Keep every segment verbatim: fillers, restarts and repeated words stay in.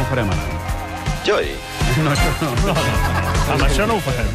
ho farem ara? Joy. No, això no. No, no. Amb això no ho farem.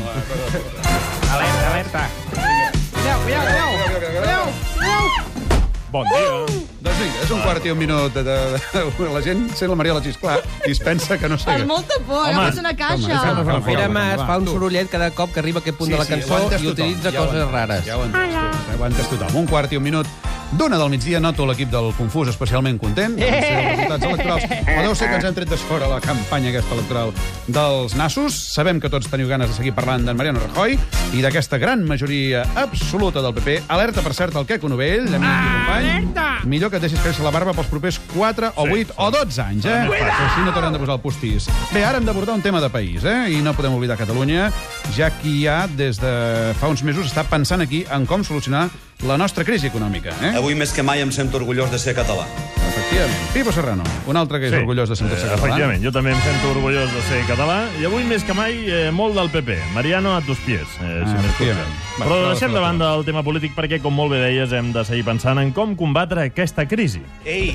Alerta, alerta. Cuidao, cuidao, cuidao. Cuidao, cuidao. Bon dia. Doncs vinga, és un quart i un minut. De, de, de, la gent sent la Maria la xisclar i es pensa que no sé. Amb molta por, agafes una caixa. Home, El Pere Mas fa un sorollet cada cop que arriba a aquest punt de la cançó i utilitza coses rares. Ja ho entens, tu, ja ho entens tothom. Un quart i un minut d'una del migdia. Noto l'equip del Confús especialment content amb els seus resultats electorals. O deu ser que ens hem tret desfora la campanya aquesta electoral dels nassos. Sabem que tots teniu ganes de seguir parlant d'en Mariano Rajoy i d'aquesta gran majoria absoluta del P P. Alerta, per cert, al Queco Novell, amic i company. Alerta! Millor que et deixis créixer la barba pels propers quatre o vuit o dotze anys, eh? Així no t'hauran de posar el postís. Bé, ara hem d'abordar un tema de país, eh? I no podem oblidar Catalunya, ja que ja des de fa uns mesos està pensant aquí en com solucionar la nostra crisi econòmica, eh? Avui més que mai em sento orgullós de ser català. Efectivament. Pipo Serrano, un altre que és Sí. orgullós de sentir-se Eh, català. Efectivament, jo també em sento orgullós de ser català i avui més que mai eh, molt del P P. Mariano, a tus pies, eh, si Ah, m'escolten. efectivament. Va, Però prou, deixem prou, de banda prou. el tema polític perquè, com molt bé deies, hem de seguir pensant en com combatre aquesta crisi. Ei,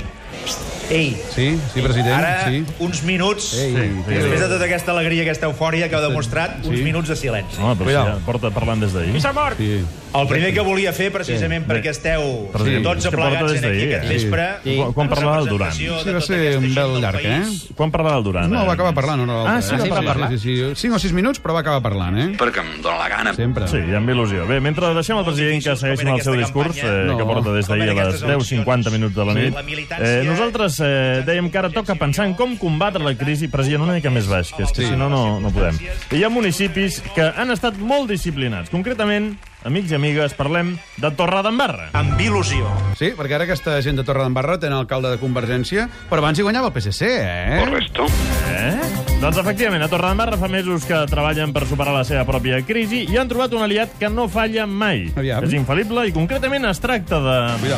ei, Sí, sí, president, ara sí. uns minuts, Ei, Sí, sí. després de tota aquesta alegria, aquesta eufòria que heu demostrat, uns Sí. minuts de silenci. Home, però Cuidao. si ja porta parlant des d'ahir. Sí. El primer que volia fer, precisament perquè esteu President, tots és que porta aplegats des en aquí d'ahir, aquest eh? vespre, Sí. Quan- quan en parlava el Duran. representació Sí, de va tota ser aquesta un gent bel del llarg, país. eh? Quan parlarà el Duran? No, eh? va acabar parlant una altra. Ah, sí, eh? va parlar. Sí, sí, sí. Cinc o sis minuts, però va acabar parlant, eh? Perquè em dóna la gana. Sempre. Sí, amb il·lusió. Bé, mentre deixem el president que segueixi amb el seu discurs, eh, No. que porta des d'ahir a les deu cinquanta minuts de la nit, eh, nosaltres eh, dèiem que ara toca pensar en com combatre la crisi, president, una mica més baix, que és que Sí. si no, no, no podem. Hi ha municipis que han estat molt disciplinats. Concretament, amics i amigues, parlem de Torredembarra. Amb il·lusió. Sí, perquè ara aquesta gent de Torredembarra tenen alcalde de Convergència, però abans hi guanyava el P S C, eh? Correcto. Eh? Doncs efectivament, a Torredembarra fa mesos que treballen per superar la seva pròpia crisi i han trobat un aliat que no falla mai. Aviam. És infal·lible i concretament es tracta de... Cuidao.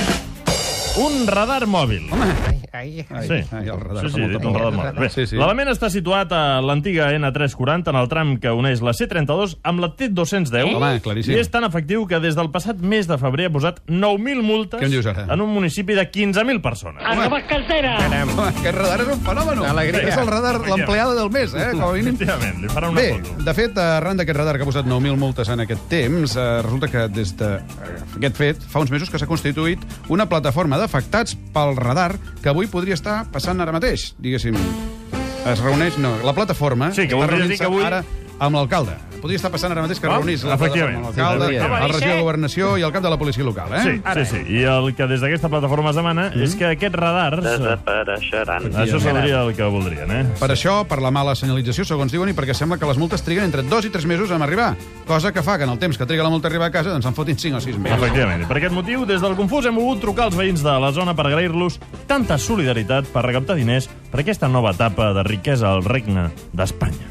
un radar mòbil. Home, Ai, ai, Sí, ai, el radar sí, fa sí, molta dit un por. radar mòbil. Bé, Sí, sí. l'element està situat a l'antiga ene tres quaranta, en el tram que uneix la ce trenta-dos amb la te dos-cents deu. Home, claríssim. I és tan efectiu que des del passat mes de febrer ha posat nou mil multes Què em dius ara? en un municipi de quinze mil persones. Home, aquest radar és un fenomen. Alegria. És el radar, l'empleada del mes, eh? Com a mínim. Efectivament, li farà una Bé, foto. de fet, arran d'aquest radar que ha posat nou mil multes en aquest temps, eh, resulta que des d'aquest fet fa uns mesos que s'ha constituït una plataforma d'afectats pel radar que avui podria estar passant ara mateix, diguéssim. Es reuneix... No, la plataforma Sí, que està voldria dir reunint-se que avui- ara amb l'alcalde. Podria estar passant ara mateix que Ah, reunís la efectivament. plataforma amb l'alcalde, Sí, el hauria. regidor de Governació i el cap de la policia local, eh? Sí, sí, sí. I el que des d'aquesta plataforma es demana Mm. és que aquests radars... Desapareixeran. Això seria el que voldrien, eh? Per això, per la mala senyalització, segons diuen, i perquè sembla que les multes triguen entre dos i tres mesos en arribar, cosa que fa que en el temps que triga la multa a arribar a casa doncs en fotin cinc o sis mesos. Efectivament. I per aquest motiu, des del Confús hem volgut trucar als veïns de la zona per agrair-los tanta solidaritat per recaptar diners per aquesta nova etapa de riquesa al regne d'Espanya.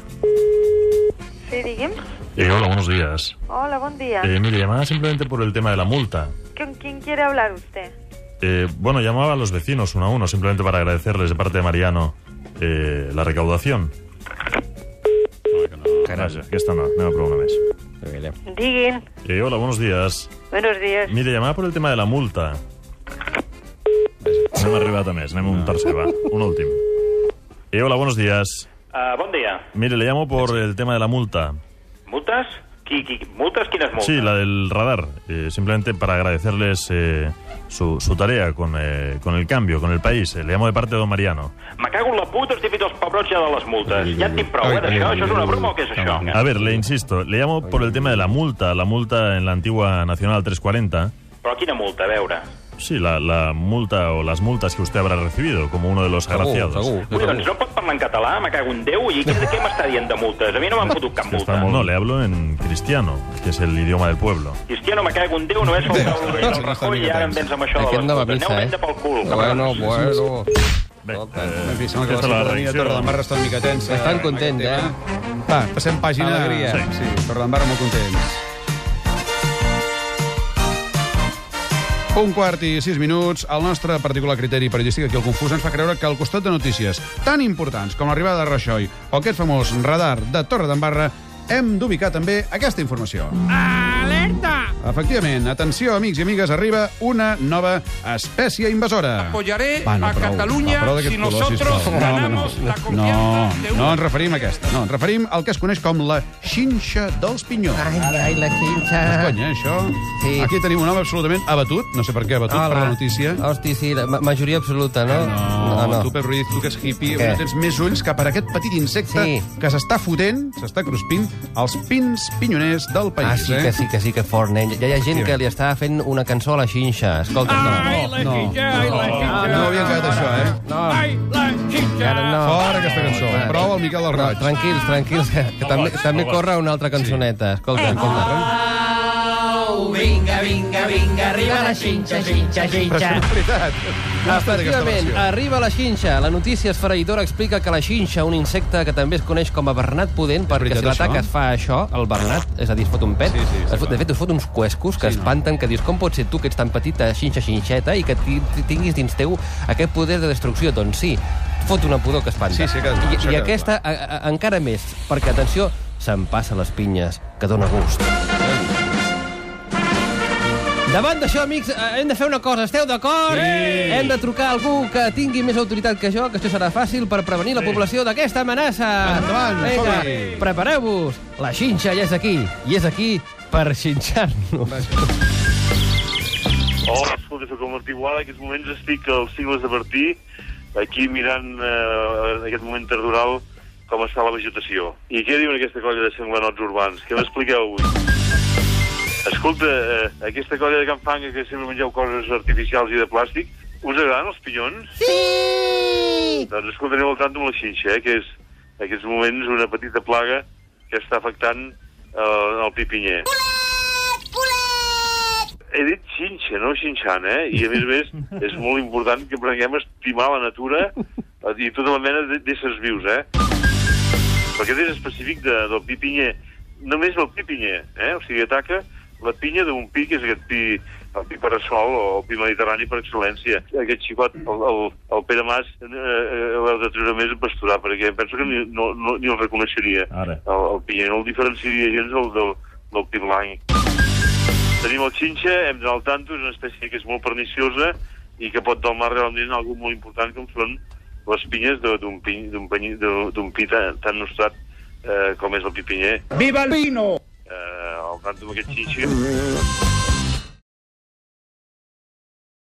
Sí, digui'm. Eh, hola, buenos días. Hola, buen día. Eh, mire, llamaba simplemente por el tema de la multa. ¿Con quién quiere hablar usted? Eh, bueno, llamaba a los vecinos uno a uno, simplemente para agradecerles de parte de Mariano eh, la recaudación. Vaja, aquesta no, anem a provar una més. Diguin. Eh, hola, buenos días. Buenos días. Mire, llamaba por el tema de la multa. No hem arribat a més, anem a un tercer, va, un últim. Eh, hola, buenos días. Uh, bon dia. Mire, le llamo por el tema de la multa. Multes? Qui, qui, multes? Quines multes? Sí, la del radar. Eh, simplemente para agradecerles eh, su, su tarea con, eh, con el cambio, con el país. Eh, le llamo de parte de don Mariano. Me cago en la puta, estic fet els pebrots ja de les multes. Ja en tinc prou, eh, d'això? Això és una broma o què és això? A ver, le insisto, le llamo por el tema de la multa, la multa en la antigua Nacional tres cuarenta. Però quina multa, a veure? Sí, la, la multa o las multas que usted habrá recibido como uno de los agraciados. segur. Ui, doncs no pot parlar en català, me cago en Déu, i què, què m'està dient de multes? A mi no m'han fotut cap Que multa. está molt- No, le hablo en cristiano, que es el idioma del pueblo. Cristiano, me cago en Déu, només faltava el rei del Rajoy i ara em vens amb això de Aquest les no va a multes. missa, Aneu eh? venda pel cul. Bueno, bueno. Bé, En fi, sembla que la aquesta és la ciutadania de reacció. Torredembarra està una mica tensa. Estan contents, eh? Va, passem pàgina. Alegria. Sí, sí, Torredembarra molt contents. Un quart i sis minuts. El nostre particular criteri periodístic aquí al Confús ens fa creure que al costat de notícies tan importants com l'arribada de Rajoy o aquest famós radar de Torredembarra hem d'ubicar també aquesta informació. Alerta! Efectivament, atenció, amics i amigues, arriba una nova espècie invasora. Apoyaré Va, no, a prou. Catalunya Va, prou d'aquest si color, nosotros sisplau. ganamos no, la no, confianza de no, una... no ens referim a aquesta. No, ens referim al que es coneix com la xinxa dels pinyons. Ai, ai, la xinxa. És conya, eh, això? Sí. Aquí tenim un home absolutament abatut, no sé per què abatut, per la notícia. Hosti, sí, la ma majoria absoluta, no? No, no, tu, Pep Ruiz, tu que és hippie, Què? no tens més ulls que per aquest petit insecte Sí. que s'està fotent, s'està cruspint, els pins pinyoners del país. Ah, sí eh? que sí, que sí, que fort, nen. Ja hi ha gent que li està fent una cançó a la xinxa. Escolta, Ai, no. la no, xinxa, ai, la no, xinxa. no havia quedat això, eh? No, Ai, la xinxa. ara no. Fora aquesta cançó. Va. Prou el Miquel del No, Roig. tranquils, tranquils, que, que també, boig, també molt boig. corre una altra cançoneta. Escolta, escolta. Vinga, vinga, vinga, arriba la xinxa, xinxa, Però xinxa. és veritat. Com ha estat aquesta Efectivament, versió? arriba la xinxa. La notícia esfereïdora explica que la xinxa, un insecte que també es coneix com a bernat pudent, perquè veritat, si l'atac això? es fa això, el bernat, és a dir, es fot un pet, Sí, sí, sí, es fot, de fet, es fot uns cuescos que Sí, no. espanten, que dius, com pot ser tu, que ets tan petita, xinxa, xinxeta, i que ti- ti- tinguis dins teu aquest poder de destrucció? Doncs sí, fot una pudor que espanta. Sí, sí, queda clar, això I, I queda aquesta, a, a, encara més, perquè, atenció, se'n passa les pinyes, que dóna gust. Davant d'això, amics, eh, hem de fer una cosa. Esteu d'acord? Sí. Hem de trucar a algú que tingui més autoritat que jo, que això serà fàcil per prevenir la població d'aquesta amenaça. Endavant, Vinga, som-hi. prepareu-vos. La xinxa ja és aquí, i és aquí per xinxar-nos. Hola, escolta, soc el Martí Boada. En aquests moments estic als cingles de Martí, aquí mirant eh, en aquest moment tardoral com està la vegetació. I què diuen aquesta colla de senglanots urbans? Què m'expliqueu avui? Escolta, eh, aquesta colla de Can Fanga que sempre mengeu coses artificials i de plàstic, us agraden els pinyons? Sí! Doncs escolta, aneu al tant amb la xinxa, eh, que és en aquests moments una petita plaga que està afectant eh, el pipinyer. He dit xinxa, no xinxant, eh? I a més a més és molt important que aprenguem a estimar la natura i tota la mena d'éssers vius, eh? Però aquest és específic de, del pipinyer, només del pipinyer, eh? O sigui, ataca la pinya d'un pi, que és aquest pi, el pi parasol o el pi mediterrani per excel·lència. Aquest xicot, el, el, el Pere Mas, eh, eh, l'heu de treure més a pasturar, perquè penso que ni, no, no, ni el reconeixeria. Ara. El, el pinyer no el diferenciaria gens del, del, del pi blanc. Tenim el xinxa, hem d'anar al tanto, és una espècie que és molt perniciosa i que pot dalmar realment algo molt important com són les pinyes d'un pi, d'un pi, d'un pi tan, tan nostrat eh, com és el pipinyer. Viva el vino! Eh, al tanto amb aquest xinxa.